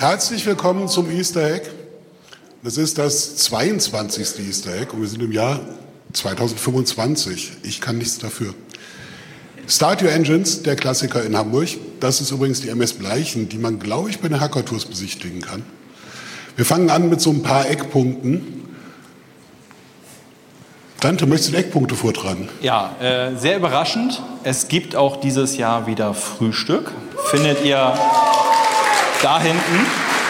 Herzlich willkommen zum Easter Egg. Das ist das 22. Easter Egg und wir sind im Jahr 2025. Ich kann nichts dafür. Start Your Engines, der Klassiker in Hamburg. Das ist übrigens die MS Bleichen, die man, glaube ich, bei den Hacker-Tours besichtigen kann. Wir fangen an mit so ein paar Eckpunkten. Dante, möchtest du die Eckpunkte vortragen? Ja, sehr überraschend. Es gibt auch dieses Jahr wieder Frühstück. Findet ihr da hinten.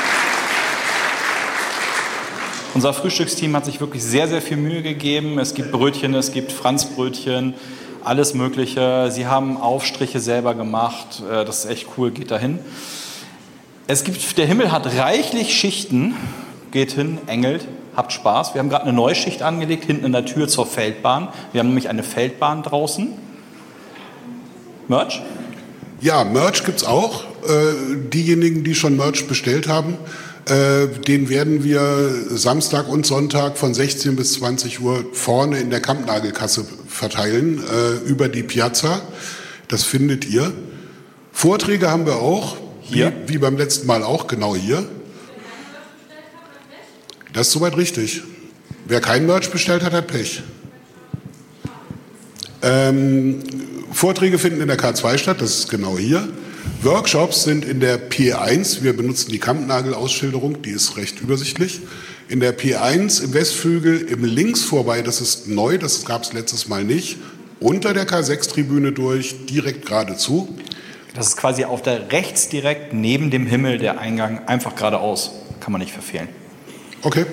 Unser Frühstücksteam hat sich wirklich sehr, sehr viel Mühe gegeben. Es gibt Brötchen, es gibt Franzbrötchen, alles Mögliche. Sie haben Aufstriche selber gemacht. Das ist echt cool, geht dahin. Der Himmel hat reichlich Schichten. Geht hin, engelt, habt Spaß. Wir haben gerade eine neue Schicht angelegt, hinten in der Tür zur Feldbahn. Wir haben nämlich eine Feldbahn draußen. Merch? Ja, Merch gibt's auch. Diejenigen, die schon Merch bestellt haben, den werden wir Samstag und Sonntag von 16 bis 20 Uhr vorne in der Kampnagelkasse verteilen, über die Piazza. Das findet ihr. Vorträge haben wir auch, wie beim letzten Mal auch, genau hier. Das ist soweit richtig. Wer kein Merch bestellt hat, hat Pech. Vorträge finden in der K2 statt, das ist genau hier. Workshops sind in der P1, wir benutzen die Kampnagel-Ausschilderung, die ist recht übersichtlich. In der P1 im Westflügel, im links vorbei, das ist neu, das gab es letztes Mal nicht, unter der K6-Tribüne durch, direkt geradezu. Das ist quasi auf der rechts direkt neben dem Himmel der Eingang, einfach geradeaus, kann man nicht verfehlen. Okay.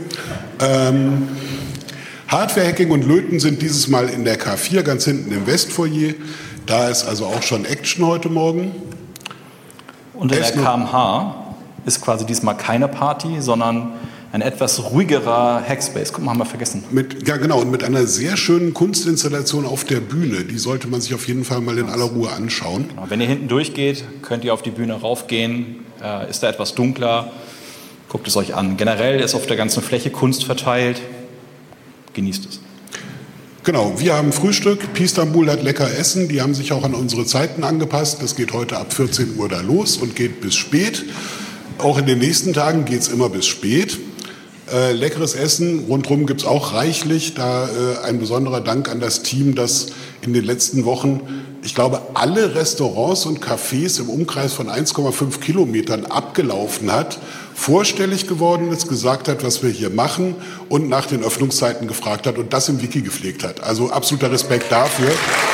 Hardware-Hacking und Löten sind dieses Mal in der K4, ganz hinten im Westfoyer. Da ist also auch schon Action heute Morgen. Und in der KMH ist quasi diesmal keine Party, sondern ein etwas ruhigerer Hackspace. Guck mal, haben wir vergessen. Ja, genau. Und mit einer sehr schönen Kunstinstallation auf der Bühne. Die sollte man sich auf jeden Fall mal in aller Ruhe anschauen. Genau. Wenn ihr hinten durchgeht, könnt ihr auf die Bühne raufgehen. Ist da etwas dunkler. Guckt es euch an. Generell ist auf der ganzen Fläche Kunst verteilt. Genießt es. Genau, wir haben Frühstück. Pistambul hat lecker Essen. Die haben sich auch an unsere Zeiten angepasst. Das geht heute ab 14 Uhr da los und geht bis spät. Auch in den nächsten Tagen geht es immer bis spät. Leckeres Essen, rundherum gibt es auch reichlich. Da ein besonderer Dank an das Team, das in den letzten Wochen, ich glaube, alle Restaurants und Cafés im Umkreis von 1,5 Kilometern abgelaufen hat, vorstellig geworden ist, gesagt hat, was wir hier machen und nach den Öffnungszeiten gefragt hat und das im Wiki gepflegt hat. Also absoluter Respekt dafür.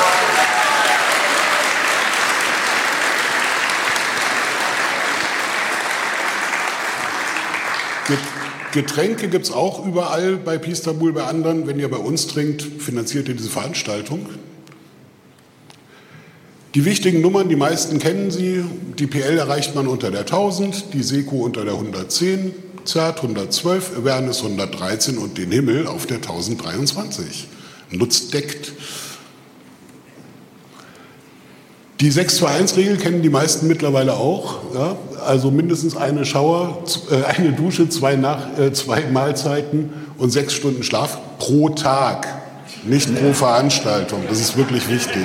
Getränke gibt es auch überall bei Pistambul, bei anderen. Wenn ihr bei uns trinkt, finanziert ihr diese Veranstaltung. Die wichtigen Nummern, die meisten kennen Sie. Die PL erreicht man unter der 1000, die Seco unter der 110, ZERT 112, Awareness 113 und den Himmel auf der 1023. Nutzt deckt. Die 6-2-1-Regel kennen die meisten mittlerweile auch. Ja? Also mindestens eine Dusche, zwei Mahlzeiten und 6 Stunden Schlaf pro Tag, nicht pro Veranstaltung. Das ist wirklich wichtig.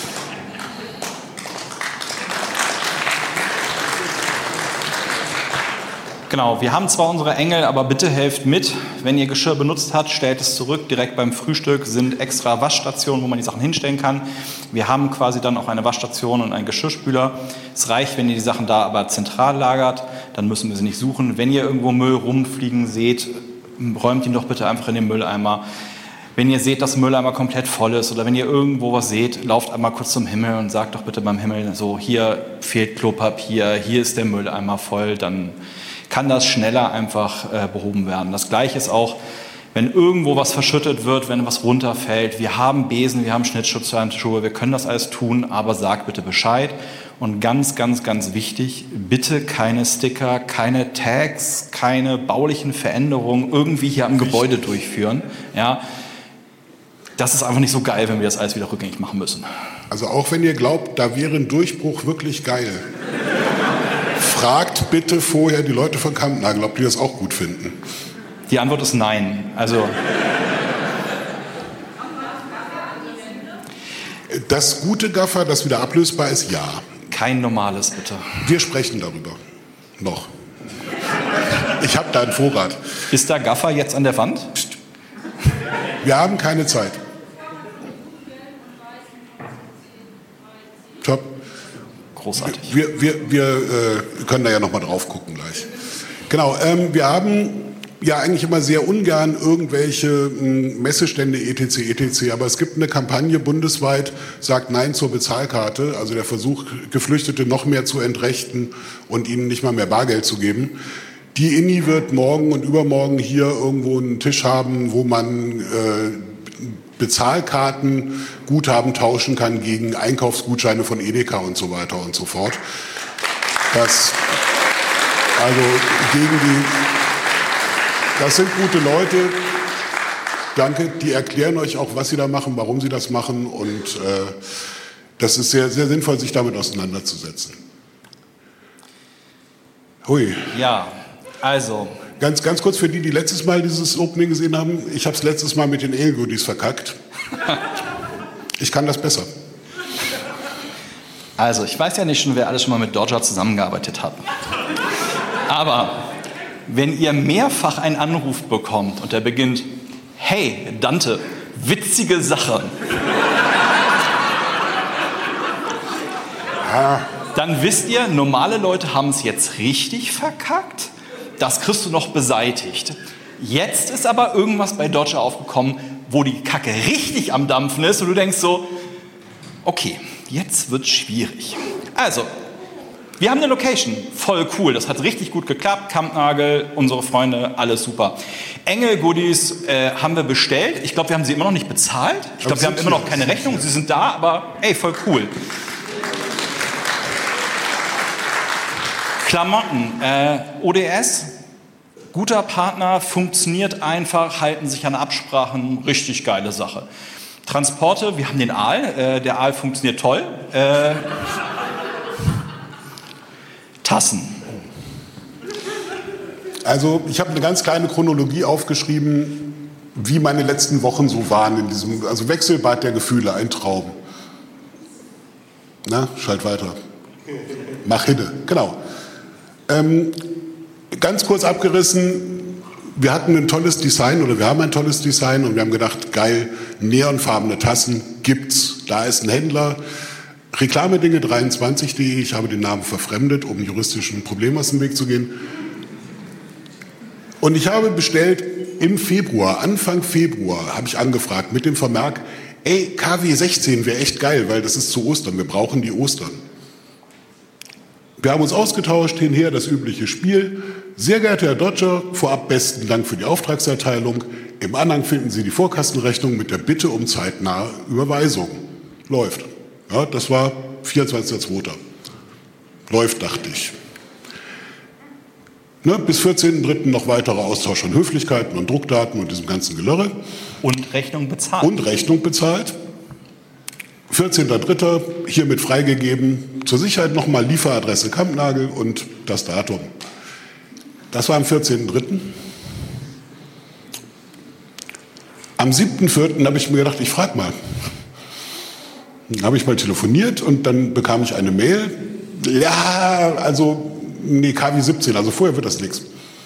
Genau, wir haben zwar unsere Engel, aber bitte helft mit. Wenn ihr Geschirr benutzt habt, stellt es zurück. Direkt beim Frühstück sind extra Waschstationen, wo man die Sachen hinstellen kann. Wir haben quasi dann auch eine Waschstation und einen Geschirrspüler. Es reicht, wenn ihr die Sachen da aber zentral lagert, dann müssen wir sie nicht suchen. Wenn ihr irgendwo Müll rumfliegen seht, räumt ihn doch bitte einfach in den Mülleimer. Wenn ihr seht, dass der Mülleimer komplett voll ist oder wenn ihr irgendwo was seht, lauft einmal kurz zum Himmel und sagt doch bitte beim Himmel so, hier fehlt Klopapier, hier ist der Mülleimer voll, dann kann das schneller einfach behoben werden. Das Gleiche ist auch, wenn irgendwo was verschüttet wird, wenn was runterfällt. Wir haben Besen, wir haben Schnittschutzhandschuhe, wir können das alles tun, aber sagt bitte Bescheid. Und ganz, ganz, ganz wichtig, bitte keine Sticker, keine Tags, keine baulichen Veränderungen irgendwie hier am Gebäude durchführen. Ja, das ist einfach nicht so geil, wenn wir das alles wieder rückgängig machen müssen. Also auch wenn ihr glaubt, da wäre ein Durchbruch wirklich geil. Fragt bitte vorher die Leute von Kampnagel, ob die das auch gut finden. Die Antwort ist nein. Also das gute Gaffer, das wieder ablösbar ist, ja. Kein normales, bitte. Wir sprechen darüber. Noch. Ich habe da einen Vorrat. Ist da Gaffer jetzt an der Wand? Psst. Wir haben keine Zeit. Top. Großartig. Wir können da ja noch mal drauf gucken gleich. Genau, wir haben ja eigentlich immer sehr ungern irgendwelche Messestände etc., aber es gibt eine Kampagne bundesweit, sagt Nein zur Bezahlkarte, also der Versuch, Geflüchtete noch mehr zu entrechten und ihnen nicht mal mehr Bargeld zu geben. Die INI wird morgen und übermorgen hier irgendwo einen Tisch haben, wo man Bezahlkarten, Guthaben tauschen kann gegen Einkaufsgutscheine von Edeka und so weiter und so fort. Das sind gute Leute. Danke. Die erklären euch auch, was sie da machen, warum sie das machen. Und das ist sehr, sehr sinnvoll, sich damit auseinanderzusetzen. Hui. Ja, also. Ganz kurz für die letztes Mal dieses Opening gesehen haben. Ich habe es letztes Mal mit den Ale-Goodies verkackt. Ich kann das besser. Also, ich weiß ja nicht schon, wer alles schon mal mit Dodger zusammengearbeitet hat. Aber wenn ihr mehrfach einen Anruf bekommt und der beginnt, hey, Dante, witzige Sache. Dann wisst ihr, normale Leute haben es jetzt richtig verkackt. Das kriegst du noch beseitigt. Jetzt ist aber irgendwas bei Dodger aufgekommen, wo die Kacke richtig am Dampfen ist und du denkst so, okay, jetzt wird's schwierig. Also, wir haben eine Location, voll cool, das hat richtig gut geklappt, Kampnagel, unsere Freunde, alles super. Engel-Goodies haben wir bestellt, ich glaube, wir haben sie immer noch nicht bezahlt, ich glaube, wir haben immer noch keine Rechnung, sie sind da, aber ey, voll cool. Klamotten, ODS, guter Partner, funktioniert einfach, halten sich an Absprachen, richtig geile Sache. Transporte, wir haben den Aal, der Aal funktioniert toll. Tassen. Also ich habe eine ganz kleine Chronologie aufgeschrieben, wie meine letzten Wochen so waren in diesem, also Wechselbad der Gefühle, ein Traum. Na, schalt weiter. Mach hinne, genau. Ganz kurz abgerissen, wir hatten ein tolles Design oder wir haben ein tolles Design und wir haben gedacht, geil, neonfarbene Tassen gibt's, da ist ein Händler. Reklamedinge23.de, ich habe den Namen verfremdet, um juristischen Problemen aus dem Weg zu gehen. Und ich habe bestellt im Februar, Anfang Februar, habe ich angefragt mit dem Vermerk, ey, KW 16 wäre echt geil, weil das ist zu Ostern, wir brauchen die Ostern. Wir haben uns ausgetauscht, hinher das übliche Spiel. Sehr geehrter Herr Dodger, vorab besten Dank für die Auftragserteilung. Im Anhang finden Sie die Vorkassenrechnung mit der Bitte um zeitnahe Überweisung. Läuft. Ja, das war 24.02. Läuft, dachte ich. Ne, bis 14.03. noch weiterer Austausch von Höflichkeiten und Druckdaten und diesem ganzen Gelörre. Und Rechnung bezahlt. 14.03. hiermit freigegeben. Zur Sicherheit nochmal Lieferadresse Kampnagel und das Datum. Das war am 14.03. Am 7.04. habe ich mir gedacht, ich frage mal. Dann habe ich mal telefoniert und dann bekam ich eine Mail. Ja, also, nee, KW 17, also vorher wird das nichts.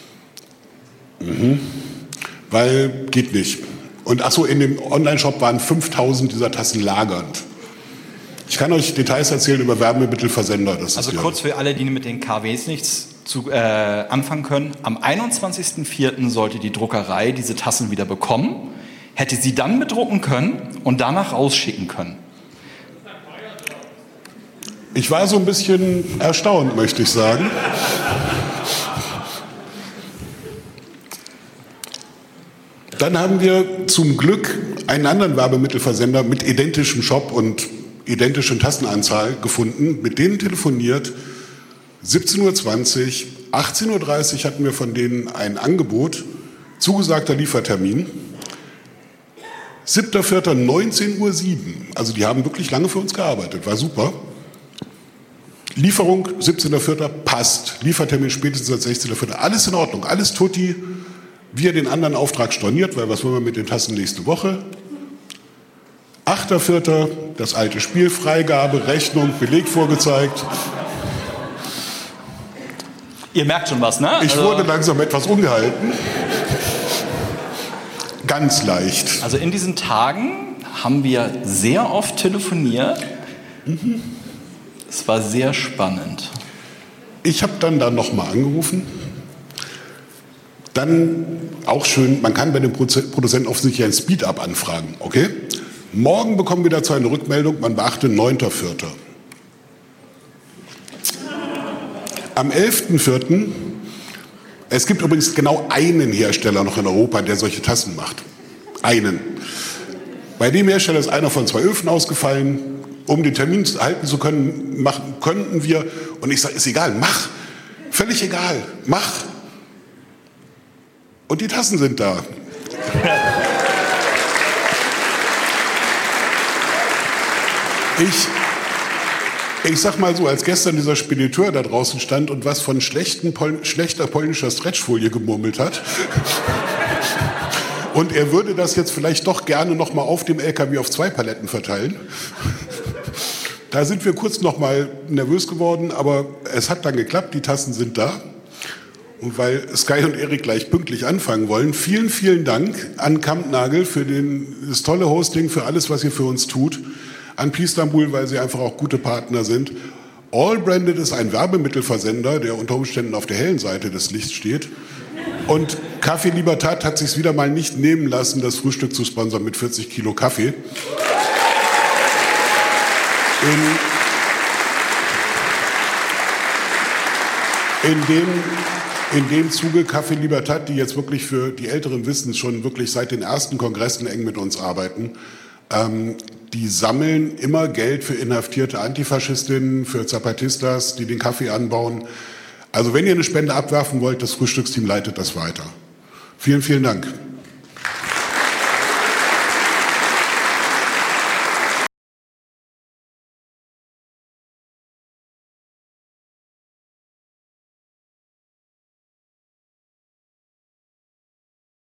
Weil, geht nicht. Und achso, in dem Online-Shop waren 5.000 dieser Tassen lagernd. Ich kann euch Details erzählen über Wärmemittelversender. Das also ist kurz für alle, die mit den KWs nichts anfangen können. Am 21.04. sollte die Druckerei diese Tassen wieder bekommen, hätte sie dann bedrucken können und danach rausschicken können. Ich war so ein bisschen erstaunt, möchte ich sagen. Dann haben wir zum Glück einen anderen Werbemittelversender mit identischem Shop und identischen Tassenanzahl gefunden, mit denen telefoniert. 17.20 Uhr, 18.30 Uhr hatten wir von denen ein Angebot, zugesagter Liefertermin. 7.4., 19.07 Uhr. Also die haben wirklich lange für uns gearbeitet, war super. Lieferung 17.4. passt. Liefertermin spätestens als 16.4. Alles in Ordnung, alles tutti. Wir den anderen Auftrag storniert, weil was wollen wir mit den Tassen nächste Woche? 8.4. das alte Spiel, Freigabe, Rechnung, Beleg vorgezeigt. Ihr merkt schon was, ne? Ich wurde langsam etwas ungehalten. Ganz leicht. Also in diesen Tagen haben wir sehr oft telefoniert. Es war sehr spannend. Ich habe dann nochmal angerufen. Dann auch schön, man kann bei dem Produzenten offensichtlich ein Speed-Up anfragen, okay? Morgen bekommen wir dazu eine Rückmeldung, man beachte 9.4. Am 11.4. Es gibt übrigens genau einen Hersteller noch in Europa, der solche Tassen macht. Einen. Bei dem Hersteller ist einer von 2 Öfen ausgefallen. Um den Termin halten zu können, könnten wir. Und ich sage, ist egal, mach. Völlig egal, mach. Und die Tassen sind da. Ich sag mal so, als gestern dieser Spediteur da draußen stand und was von schlechter polnischer Stretchfolie gemurmelt hat und er würde das jetzt vielleicht doch gerne noch mal auf dem LKW auf 2 Paletten verteilen. Da sind wir kurz noch mal nervös geworden, aber es hat dann geklappt, die Tassen sind da. Und weil Sky und Erik gleich pünktlich anfangen wollen, vielen, vielen Dank an Kampnagel für das tolle Hosting, für alles, was ihr für uns tut. An Pistanbul, weil sie einfach auch gute Partner sind. All Branded ist ein Werbemittelversender, der unter Umständen auf der hellen Seite des Lichts steht. Und Café Libertad hat sich wieder mal nicht nehmen lassen, das Frühstück zu sponsern mit 40 Kilo Kaffee. In dem Zuge Café Libertad, die jetzt wirklich für die Älteren wissen, schon wirklich seit den ersten Kongressen eng mit uns arbeiten, die sammeln immer Geld für inhaftierte Antifaschistinnen, für Zapatistas, die den Kaffee anbauen. Also wenn ihr eine Spende abwerfen wollt, das Frühstücksteam leitet das weiter. Vielen, vielen Dank.